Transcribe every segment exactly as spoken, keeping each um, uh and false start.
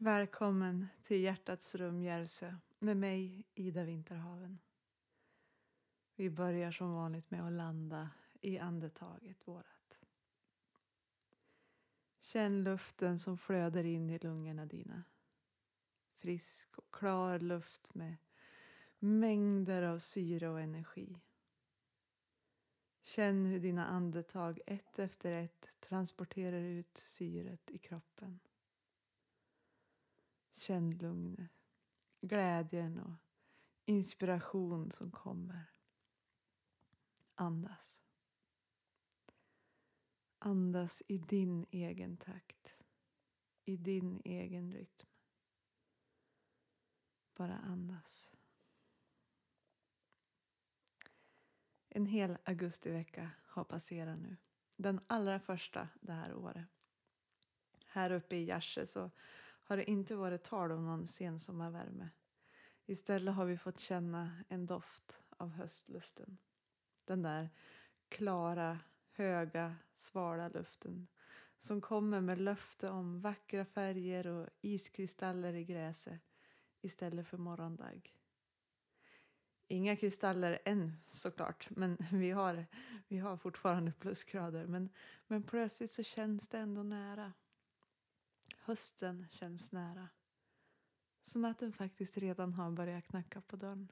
Välkommen till Hjärtats rum Järvsö med mig Ida Vinterhaven. Vi börjar som vanligt med att landa i andetaget vårat. Känn luften som flödar in i lungorna dina. Frisk och klar luft med mängder av syre och energi. Känn hur dina andetag ett efter ett transporterar ut syret i kroppen. Känn lugnet, glädjen och inspiration som kommer. Andas. Andas i din egen takt. I din egen rytm. Bara andas. En hel augustivecka har passerat nu. Den allra första det här året. Här uppe i Järvsö så har det inte varit tal om någon sensommarvärme. Istället har vi fått känna en doft av höstluften. Den där klara, höga, svala luften som kommer med löfte om vackra färger och iskristaller i gräset istället för morgondagg. Inga kristaller än såklart, men vi har, vi har fortfarande plusgrader. Men, men plötsligt så känns det ändå nära. Hösten känns nära. Som att den faktiskt redan har börjat knacka på dörren.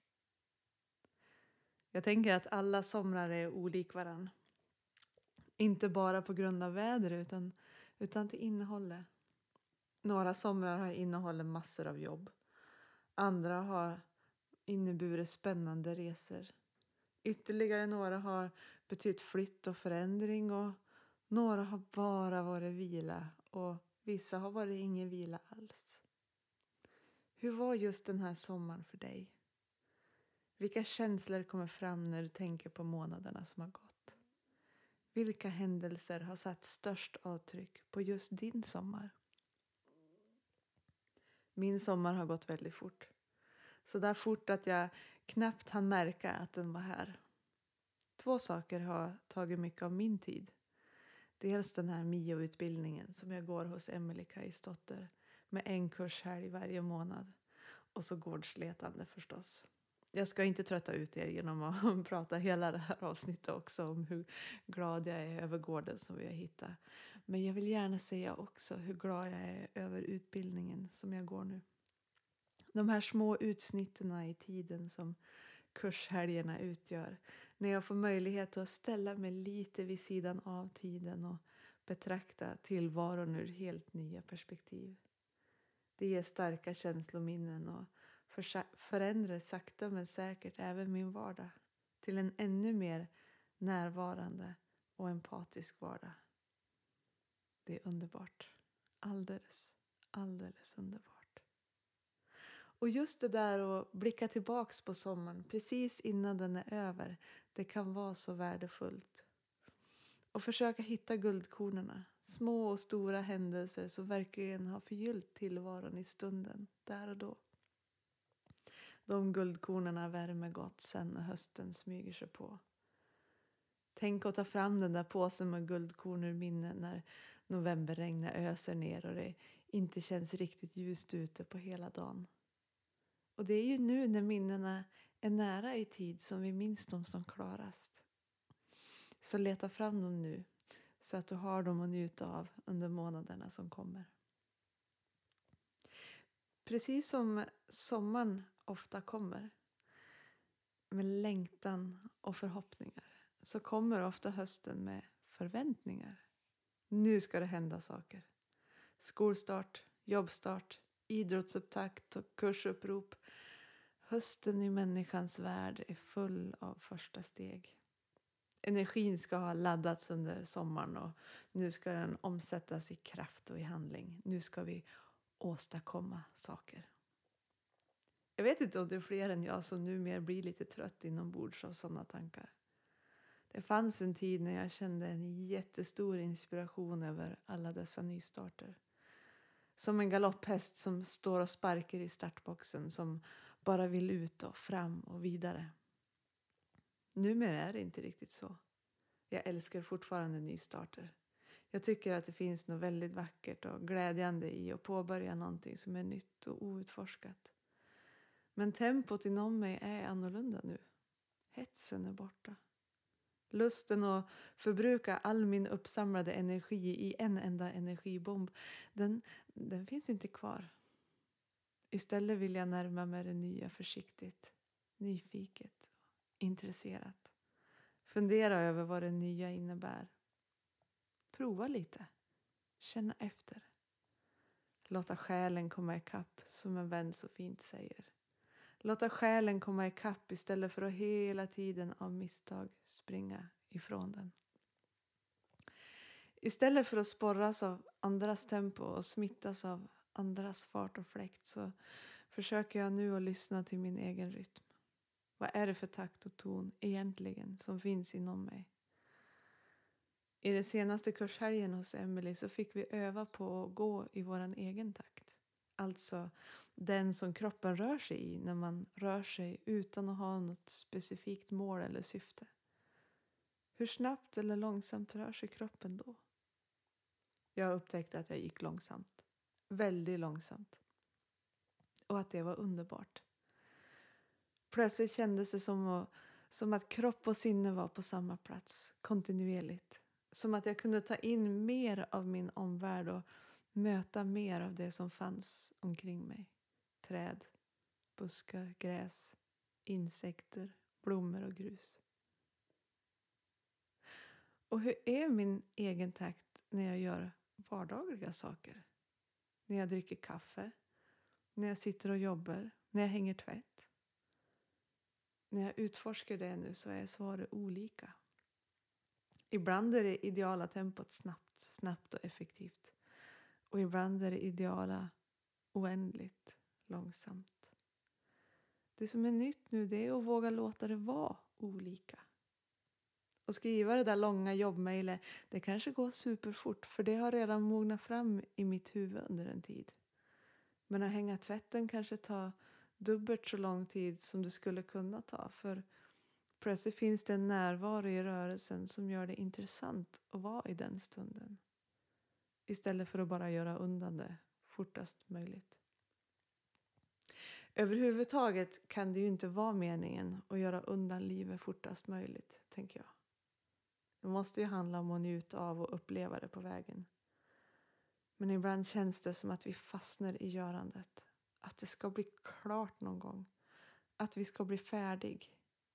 Jag tänker att alla somrar är olik varann. Inte bara på grund av väder utan, utan till innehållet. Några somrar har innehållit massor av jobb. Andra har inneburit spännande resor. Ytterligare några har betytt flytt och förändring. Och några har bara varit vila. Och vissa har varit ingen vila alls. Hur var just den här sommaren för dig? Vilka känslor kommer fram när du tänker på månaderna som har gått? Vilka händelser har satt störst avtryck på just din sommar? Min sommar har gått väldigt fort. Så där fort att jag knappt hann märka att den var här. Två saker har tagit mycket av min tid. Dels den här M I O-utbildningen som jag går hos Emelie Kajsdotter med en kurshelg varje månad. Och så gårdsletande förstås. Jag ska inte trötta ut er genom att prata hela det här avsnittet också om hur glad jag är över gården som vi har hittat. Men jag vill gärna säga också hur glad jag är över utbildningen som jag går nu. De här små utsnitterna i tiden som kurshelgerna utgör. När jag får möjlighet att ställa mig lite vid sidan av tiden och betrakta tillvaron ur helt nya perspektiv. Det ger starka känslominnen och förändrar sakta men säkert även min vardag till en ännu mer närvarande och empatisk vardag. Det är underbart. Alldeles, alldeles underbart. Och just det där att blicka tillbaks på sommaren precis innan den är över, det kan vara så värdefullt. Och försöka hitta guldkornen, små och stora händelser som verkligen har förgyllt tillvaron i stunden, där och då. De guldkornen värmer gott sen när hösten smyger sig på. Tänk att ta fram den där påsen med guldkorn ur minnen när novemberregnet öser ner och det inte känns riktigt ljust ute på hela dagen. Och det är ju nu när minnena är nära i tid som vi minns dem som klarast. Så leta fram dem nu så att du har dem att njuta av under månaderna som kommer. Precis som sommaren ofta kommer med längtan och förhoppningar så kommer ofta hösten med förväntningar. Nu ska det hända saker. Skolstart, jobbstart, idrottsupptakt och kursupprop. Hösten i människans värld är full av första steg. Energin ska ha laddats under sommaren och nu ska den omsättas i kraft och i handling. Nu ska vi åstadkomma saker. Jag vet inte om det är fler än jag som numera blir lite trött inombords av sådana tankar. Det fanns en tid när jag kände en jättestor inspiration över alla dessa nystarter. Som en galopphäst som står och sparkar i startboxen som bara vill ut och fram och vidare. Numera är det inte riktigt så. Jag älskar fortfarande nystarter. Jag tycker att det finns något väldigt vackert och glädjande i att påbörja någonting som är nytt och outforskat. Men tempot inom mig är annorlunda nu. Hetsen är borta. Lusten att förbruka all min uppsamlade energi i en enda energibomb, den, den finns inte kvar. Istället vill jag närma mig det nya försiktigt, nyfiket, intresserat. Fundera över vad det nya innebär. Prova lite. Känna efter. Låta själen komma ikapp, som en vän så fint säger. Låta själen komma ikapp istället för att hela tiden av misstag springa ifrån den. Istället för att sporras av andras tempo och smittas av andras fart och fläkt, så försöker jag nu att lyssna till min egen rytm. Vad är det för takt och ton egentligen som finns inom mig? I den senaste kurshelgen hos Emily så fick vi öva på att gå i våran egen takt. Alltså den som kroppen rör sig i när man rör sig utan att ha något specifikt mål eller syfte. Hur snabbt eller långsamt rör sig kroppen då? Jag upptäckte att jag gick långsamt. Väldigt långsamt. Och att det var underbart. Plötsligt kändes det som att, som att kropp och sinne var på samma plats. Kontinuerligt. Som att jag kunde ta in mer av min omvärld och möta mer av det som fanns omkring mig. Träd, buskar, gräs, insekter, blommor och grus. Och hur är min egen takt när jag gör vardagliga saker? När jag dricker kaffe, när jag sitter och jobbar, när jag hänger tvätt. När jag utforskar det nu så är svaret olika. Ibland är det ideala tempot snabbt, snabbt och effektivt. Och ibland är det ideala oändligt långsamt. Det som är nytt nu, det är att våga låta det vara olika. Och skriva det där långa jobbmejlet, det kanske går superfort, för det har redan mognat fram i mitt huvud under en tid. Men att hänga tvätten kanske tar dubbelt så lång tid som det skulle kunna ta, för plötsligt finns det en närvaro i rörelsen som gör det intressant att vara i den stunden. Istället för att bara göra undan det fortast möjligt. Överhuvudtaget kan det ju inte vara meningen att göra undan livet fortast möjligt, tänker jag. Det måste ju handla om att njuta av och uppleva det på vägen. Men ibland känns det som att vi fastnar i görandet. Att det ska bli klart någon gång. Att vi ska bli färdig.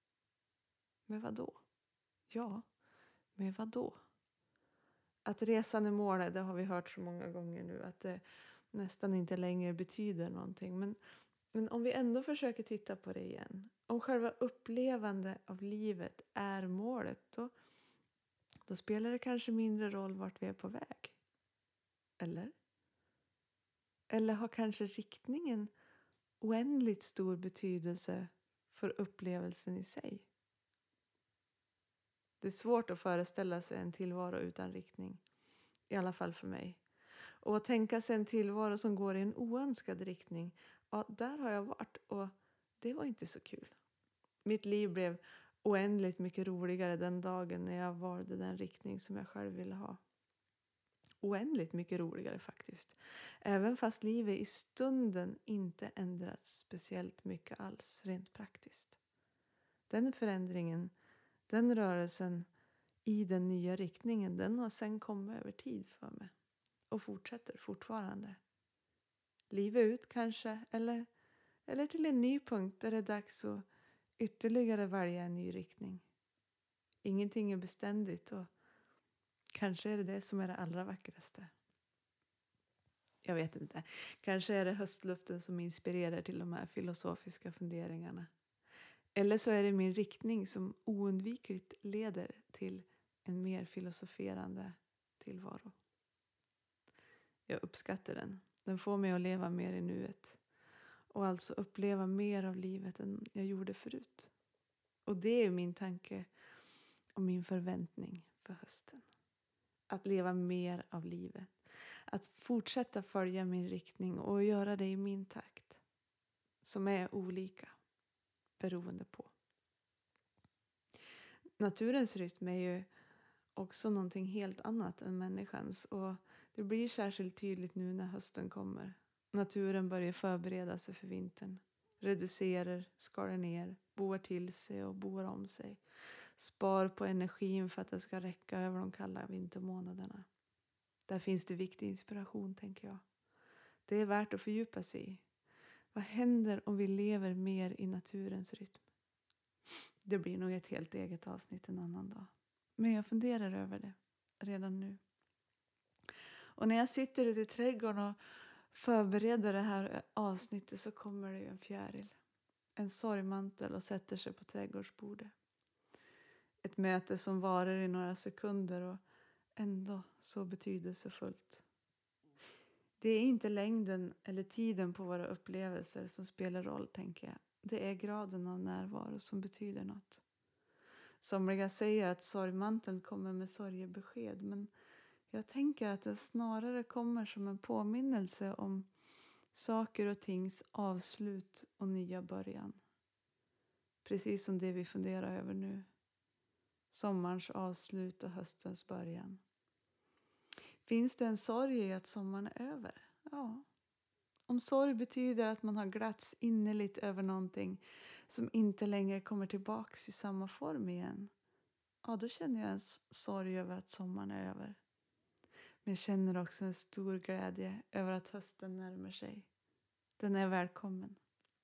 Men vad då? Ja, men vad då? Att resan är målet, det har vi hört så många gånger nu. Att det nästan inte längre betyder någonting. Men, men om vi ändå försöker titta på det igen. Om själva upplevande av livet är målet. Då, då spelar det kanske mindre roll vart vi är på väg. Eller? Eller har kanske riktningen oändligt stor betydelse för upplevelsen i sig? Det är svårt att föreställa sig en tillvaro utan riktning. I alla fall för mig. Och att tänka sig en tillvaro som går i en oönskad riktning. Ja, där har jag varit och det var inte så kul. Mitt liv blev oändligt mycket roligare den dagen när jag valde den riktning som jag själv ville ha. Oändligt mycket roligare faktiskt. Även fast livet i stunden inte ändrats speciellt mycket alls rent praktiskt. Den förändringen, den rörelsen i den nya riktningen, den har sen kommit över tid för mig. Och fortsätter fortfarande. Livet ut kanske, eller, eller till en ny punkt där det är dags att ytterligare välja en ny riktning. Ingenting är beständigt och kanske är det det som är det allra vackraste. Jag vet inte. Kanske är det höstluften som inspirerar till de här filosofiska funderingarna. Eller så är det min riktning som oundvikligt leder till en mer filosoferande tillvaro. Jag uppskattar den. Den får mig att leva mer i nuet. Och alltså uppleva mer av livet än jag gjorde förut. Och det är min tanke och min förväntning för hösten. Att leva mer av livet. Att fortsätta följa min riktning och göra det i min takt. Som är olika. Beroende på. Naturens rytm är ju också någonting helt annat än människans. Och det blir särskilt tydligt nu när hösten kommer. Naturen börjar förbereda sig för vintern. Reducerar, skalar ner, boar till sig och boar om sig. Spar på energin för att det ska räcka över de kalla vintermånaderna. Där finns det viktig inspiration, tänker jag. Det är värt att fördjupa sig i. Vad händer om vi lever mer i naturens rytm? Det blir nog ett helt eget avsnitt en annan dag. Men jag funderar över det redan nu. Och när jag sitter ute i trädgården och förbereder det här avsnittet så kommer det ju en fjäril. En sorgmantel och sätter sig på trädgårdsbordet. Ett möte som varar i några sekunder och ändå så betydelsefullt. Det är inte längden eller tiden på våra upplevelser som spelar roll, tänker jag. Det är graden av närvaro som betyder något. Somliga säger att sorgmanteln kommer med sorgebesked, men jag tänker att det snarare kommer som en påminnelse om saker och tings avslut och nya början. Precis som det vi funderar över nu. Sommarens avslut och höstens början. Finns det en sorg i att sommaren är över? Ja. Om sorg betyder att man har glatts innerligt över någonting som inte längre kommer tillbaks i samma form igen. Ja, då känner jag en sorg över att sommaren är över. Men jag känner också en stor glädje över att hösten närmar sig. Den är välkommen.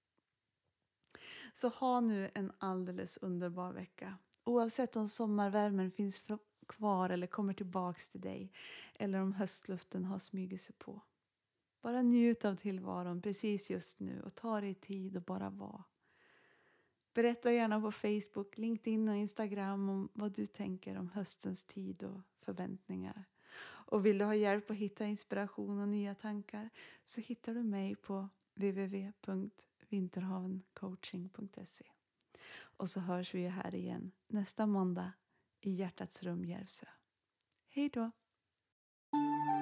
Så ha nu en alldeles underbar vecka. Oavsett om sommarvärmen finns kvar eller kommer tillbaks till dig. Eller om höstluften har smugit sig på. Bara njut av tillvaron precis just nu och ta dig tid och bara vara. Berätta gärna på Facebook, LinkedIn och Instagram om vad du tänker om höstens tid och förväntningar. Och vill du ha hjälp att hitta inspiration och nya tankar så hittar du mig på w w w punkt vinterhavencoaching punkt se. Och så hörs vi här igen nästa måndag i Hjärtats rum Järvsö. Hej då!